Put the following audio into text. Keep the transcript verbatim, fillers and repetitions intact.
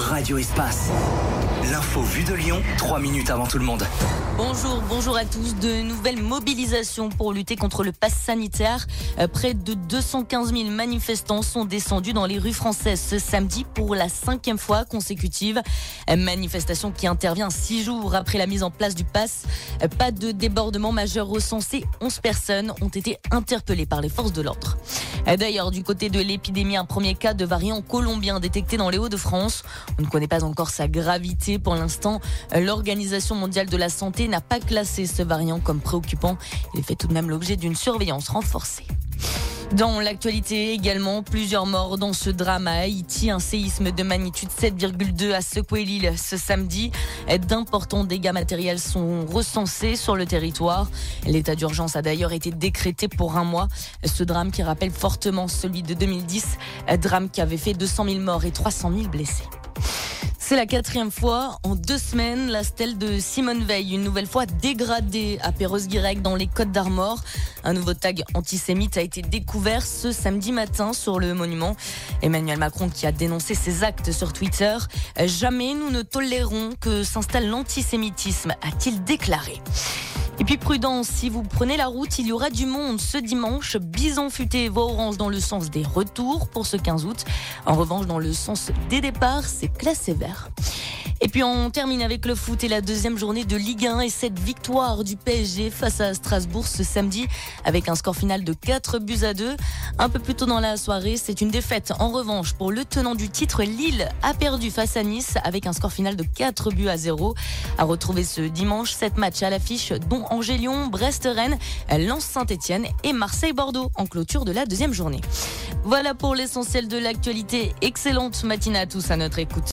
Radio Espace. L'info vue de Lyon, trois minutes avant tout le monde. Bonjour, bonjour à tous. De nouvelles mobilisations pour lutter contre le pass sanitaire. Près de deux cent quinze mille manifestants sont descendus dans les rues françaises ce samedi pour la cinquième fois consécutive. Manifestation qui intervient six jours après la mise en place du pass. Pas de débordement majeur recensé. onze personnes ont été interpellées par les forces de l'ordre. D'ailleurs, du côté de l'épidémie, un premier cas de variant colombien détecté dans les Hauts-de-France. On ne connaît pas encore sa gravité. Pour l'instant, l'Organisation mondiale de la santé n'a pas classé ce variant comme préoccupant. Il fait tout de même l'objet d'une surveillance renforcée. Dans l'actualité également, plusieurs morts dans ce drame à Haïti. Un séisme de magnitude sept virgule deux a secoué l'île ce samedi. D'importants dégâts matériels sont recensés sur le territoire. L'état d'urgence a d'ailleurs été décrété pour un mois. Ce drame qui rappelle fortement celui de deux mille dix, drame qui avait fait deux cent mille morts et trois cent mille blessés. C'est la quatrième fois en deux semaines, la stèle de Simone Veil, une nouvelle fois dégradée à Perros-Guirec dans les Côtes d'Armor. Un nouveau tag antisémite a été découvert ce samedi matin sur le monument. Emmanuel Macron qui a dénoncé ces actes sur Twitter. Jamais nous ne tolérons que s'installe l'antisémitisme, a-t-il déclaré. Et puis prudence, si vous prenez la route, il y aura du monde ce dimanche. Bison futé voie orange dans le sens des retours pour ce quinze août. En revanche, dans le sens des départs, c'est classé vert. Et puis on termine avec le foot et la deuxième journée de Ligue un et cette victoire du P S G face à Strasbourg ce samedi avec un score final de quatre buts à deux. Un peu plus tôt dans la soirée, c'est une défaite. En revanche, pour le tenant du titre, Lille a perdu face à Nice avec un score final de quatre buts à zéro. À retrouver ce dimanche, sept matchs à l'affiche dont Angers-Lyon, Brest-Rennes, Lens-Saint-Etienne et Marseille-Bordeaux en clôture de la deuxième journée. Voilà pour l'essentiel de l'actualité. Excellente matinée à tous à notre écoute.